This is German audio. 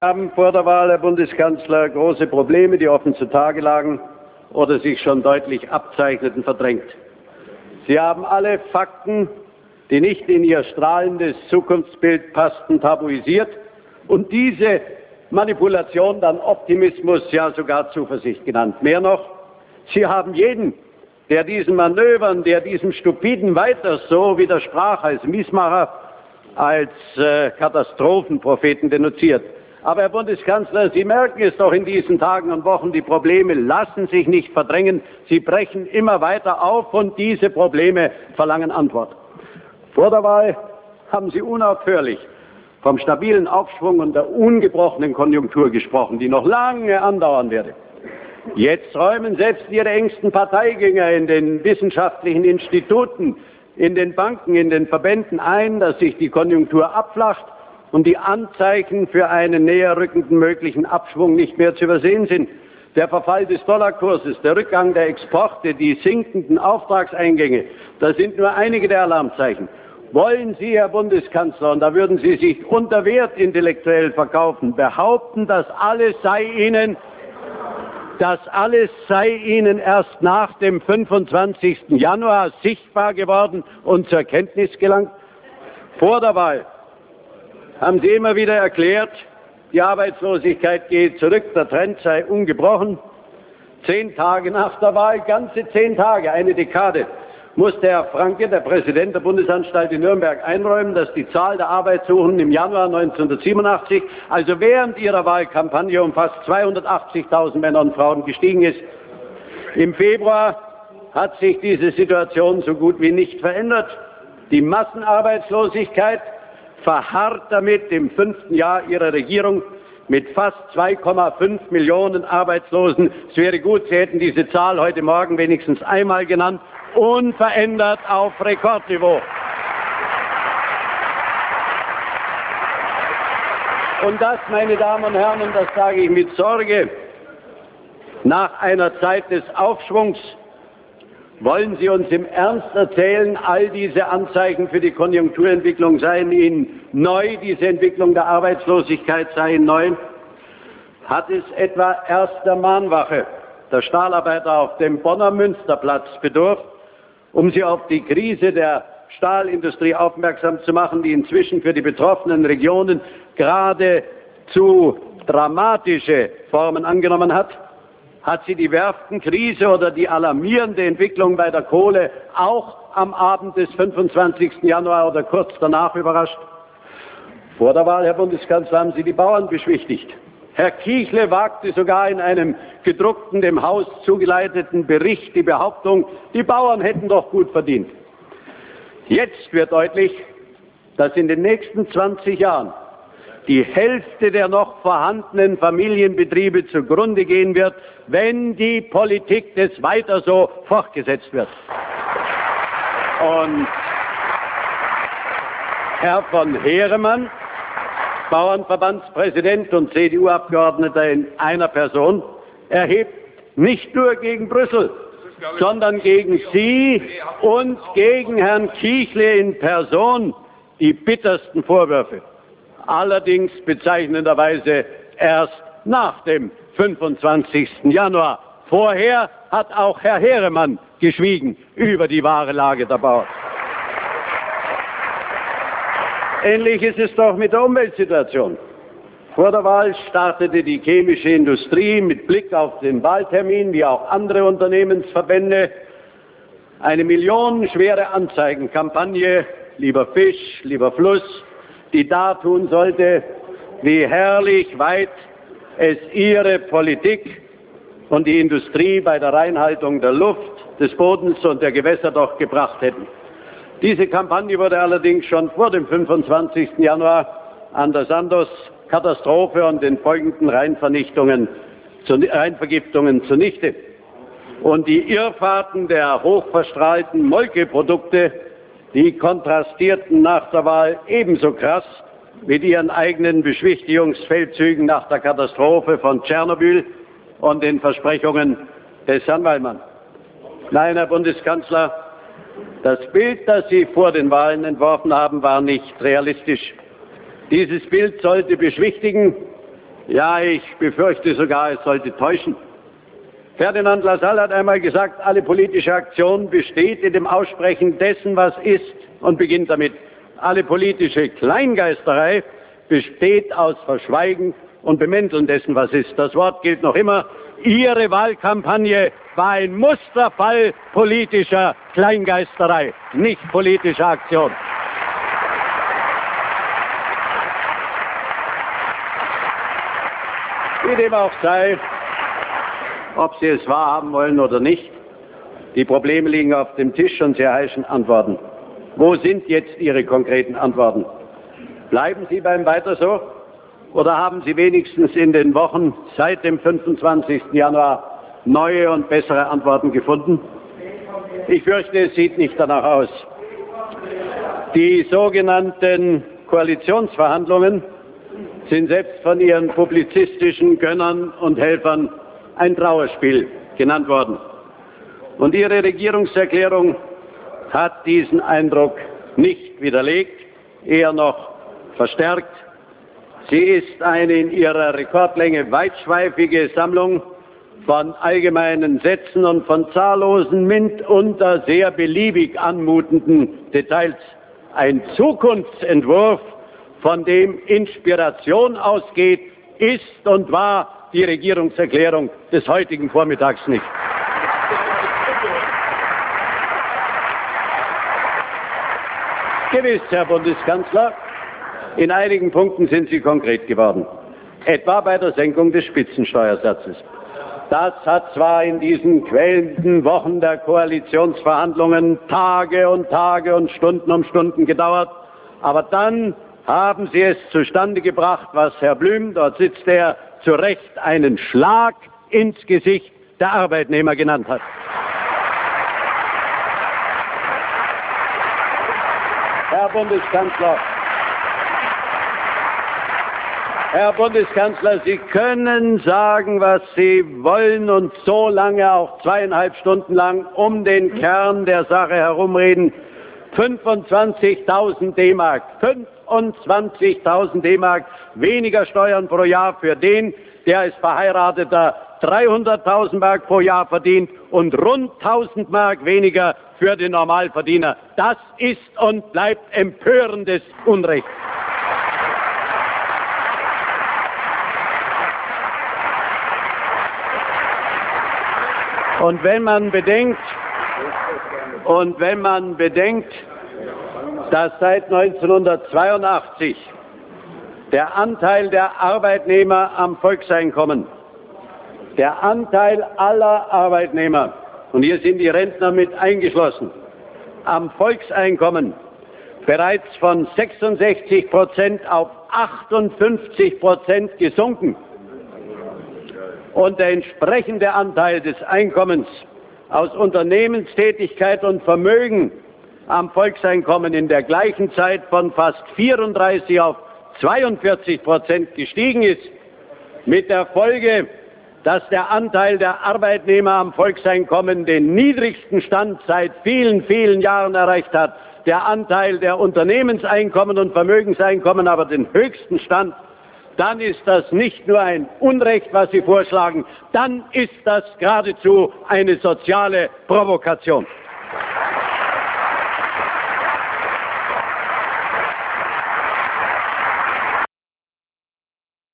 Wir haben vor der Wahl, Herr Bundeskanzler, große Probleme, die offen zutage lagen oder sich schon deutlich abzeichneten, verdrängt. Sie haben alle Fakten, die nicht in Ihr strahlendes Zukunftsbild passten, tabuisiert und diese Manipulation dann Optimismus, ja sogar Zuversicht genannt. Mehr noch, Sie haben jeden, der diesen Manövern, der diesem stupiden Weiter so widersprach, als Miesmacher, als Katastrophenpropheten denunziert. Aber, Herr Bundeskanzler, Sie merken es doch in diesen Tagen und Wochen, die Probleme lassen sich nicht verdrängen. Sie brechen immer weiter auf und diese Probleme verlangen Antwort. Vor der Wahl haben Sie unaufhörlich vom stabilen Aufschwung und der ungebrochenen Konjunktur gesprochen, die noch lange andauern werde. Jetzt räumen selbst Ihre engsten Parteigänger in den wissenschaftlichen Instituten, in den Banken, in den Verbänden ein, dass sich die Konjunktur abflacht und die Anzeichen für einen näher rückenden möglichen Abschwung nicht mehr zu übersehen sind. Der Verfall des Dollarkurses, der Rückgang der Exporte, die sinkenden Auftragseingänge, das sind nur einige der Alarmzeichen. Wollen Sie, Herr Bundeskanzler, und da würden Sie sich unter Wert intellektuell verkaufen, behaupten, das alles sei Ihnen erst nach dem 25. Januar sichtbar geworden und zur Kenntnis gelangt? Vor der Wahl haben Sie immer wieder erklärt, die Arbeitslosigkeit gehe zurück, der Trend sei ungebrochen. 10 Tage nach der Wahl, ganze 10 Tage, eine Dekade, musste Herr Franke, der Präsident der Bundesanstalt in Nürnberg, einräumen, dass die Zahl der Arbeitssuchenden im Januar 1987, also während Ihrer Wahlkampagne, um fast 280.000 Männer und Frauen gestiegen ist. Im Februar hat sich diese Situation so gut wie nicht verändert. Die Massenarbeitslosigkeit verharrt damit im 5. Jahr Ihrer Regierung mit fast 2,5 Millionen Arbeitslosen. Es wäre gut, Sie hätten diese Zahl heute Morgen wenigstens einmal genannt. Unverändert auf Rekordniveau. Und das, meine Damen und Herren, und das sage ich mit Sorge, nach einer Zeit des Aufschwungs. Wollen Sie uns im Ernst erzählen, all diese Anzeichen für die Konjunkturentwicklung seien Ihnen neu, diese Entwicklung der Arbeitslosigkeit sei Ihnen neu? Hat es etwa erst der Mahnwache der Stahlarbeiter auf dem Bonner Münsterplatz bedurft, um Sie auf die Krise der Stahlindustrie aufmerksam zu machen, die inzwischen für die betroffenen Regionen geradezu dramatische Formen angenommen hat? Hat Sie die Werftenkrise oder die alarmierende Entwicklung bei der Kohle auch am Abend des 25. Januar oder kurz danach überrascht? Vor der Wahl, Herr Bundeskanzler, haben Sie die Bauern beschwichtigt. Herr Kichle wagte sogar in einem gedruckten, dem Haus zugeleiteten Bericht die Behauptung, die Bauern hätten doch gut verdient. Jetzt wird deutlich, dass in den nächsten 20 Jahren die Hälfte der noch vorhandenen Familienbetriebe zugrunde gehen wird, wenn die Politik des Weiter so fortgesetzt wird. Und Herr von Heeremann, Bauernverbandspräsident und CDU-Abgeordneter in einer Person, erhebt nicht nur gegen Brüssel, sondern gegen Sie und gegen Herrn Kichle in Person die bittersten Vorwürfe. Allerdings bezeichnenderweise erst nach dem 25. Januar. Vorher hat auch Herr Heeremann geschwiegen über die wahre Lage der Bauern. Ähnlich ist es doch mit der Umweltsituation. Vor der Wahl startete die chemische Industrie mit Blick auf den Wahltermin, wie auch andere Unternehmensverbände, eine millionenschwere Anzeigenkampagne, lieber Fisch, lieber Fluss, die dartun sollte, wie herrlich weit es Ihre Politik und die Industrie bei der Reinhaltung der Luft, des Bodens und der Gewässer doch gebracht hätten. Diese Kampagne wurde allerdings schon vor dem 25. Januar an der Sandoz-Katastrophe und den folgenden Rheinvergiftungen zunichte. Und die Irrfahrten der hochverstrahlten Molkeprodukte, die kontrastierten nach der Wahl ebenso krass mit ihren eigenen Beschwichtigungsfeldzügen nach der Katastrophe von Tschernobyl und den Versprechungen des Herrn Wallmann. Nein, Herr Bundeskanzler, das Bild, das Sie vor den Wahlen entworfen haben, war nicht realistisch. Dieses Bild sollte beschwichtigen, Ja, ich befürchte sogar, es sollte täuschen. Ferdinand Lassalle hat einmal gesagt, alle politische Aktion besteht in dem Aussprechen dessen, was ist, und beginnt damit. Alle politische Kleingeisterei besteht aus Verschweigen und Bemänteln dessen, was ist. Das Wort gilt noch immer. Ihre Wahlkampagne war ein Musterfall politischer Kleingeisterei, nicht politischer Aktion. Wie dem auch sei, ob Sie es wahrhaben wollen oder nicht, die Probleme liegen auf dem Tisch und Sie erheischen Antworten. Wo sind jetzt Ihre konkreten Antworten? Bleiben Sie beim Weiter so? Oder haben Sie wenigstens in den Wochen seit dem 25. Januar neue und bessere Antworten gefunden? Ich fürchte, es sieht nicht danach aus. Die sogenannten Koalitionsverhandlungen sind selbst von Ihren publizistischen Gönnern und Helfern ein Trauerspiel genannt worden. Und Ihre Regierungserklärung hat diesen Eindruck nicht widerlegt, eher noch verstärkt. Sie ist eine in ihrer Rekordlänge weitschweifige Sammlung von allgemeinen Sätzen und von zahllosen, mitunter sehr beliebig anmutenden Details. Ein Zukunftsentwurf, von dem Inspiration ausgeht, ist und war die Regierungserklärung des heutigen Vormittags nicht. Gewiss, Herr Bundeskanzler, in einigen Punkten sind Sie konkret geworden, etwa bei der Senkung des Spitzensteuersatzes. Das hat zwar in diesen quälenden Wochen der Koalitionsverhandlungen Tage und Tage und Stunden um Stunden gedauert, aber dann haben Sie es zustande gebracht, was Herr Blüm, dort sitzt er, zu Recht einen Schlag ins Gesicht der Arbeitnehmer genannt hat. Herr Bundeskanzler, Sie können sagen, was Sie wollen und so lange, auch 2,5 Stunden lang, um den Kern der Sache herumreden. 25.000 D-Mark, 25.000 D-Mark weniger Steuern pro Jahr für den, der als Verheirateter 300.000 Mark pro Jahr verdient und rund 1.000 Mark weniger für den Normalverdiener. Das ist und bleibt empörendes Unrecht. Und wenn man bedenkt, dass seit 1982 der Anteil der Arbeitnehmer am Volkseinkommen, der Anteil aller Arbeitnehmer, und hier sind die Rentner mit eingeschlossen, am Volkseinkommen bereits von 66% auf 58% gesunken und der entsprechende Anteil des Einkommens aus Unternehmenstätigkeit und Vermögen am Volkseinkommen in der gleichen Zeit von fast 34 auf 42% gestiegen ist, mit der Folge, dass der Anteil der Arbeitnehmer am Volkseinkommen den niedrigsten Stand seit vielen, vielen Jahren erreicht hat, der Anteil der Unternehmenseinkommen und Vermögenseinkommen aber den höchsten Stand, dann ist das nicht nur ein Unrecht, was Sie vorschlagen, dann ist das geradezu eine soziale Provokation.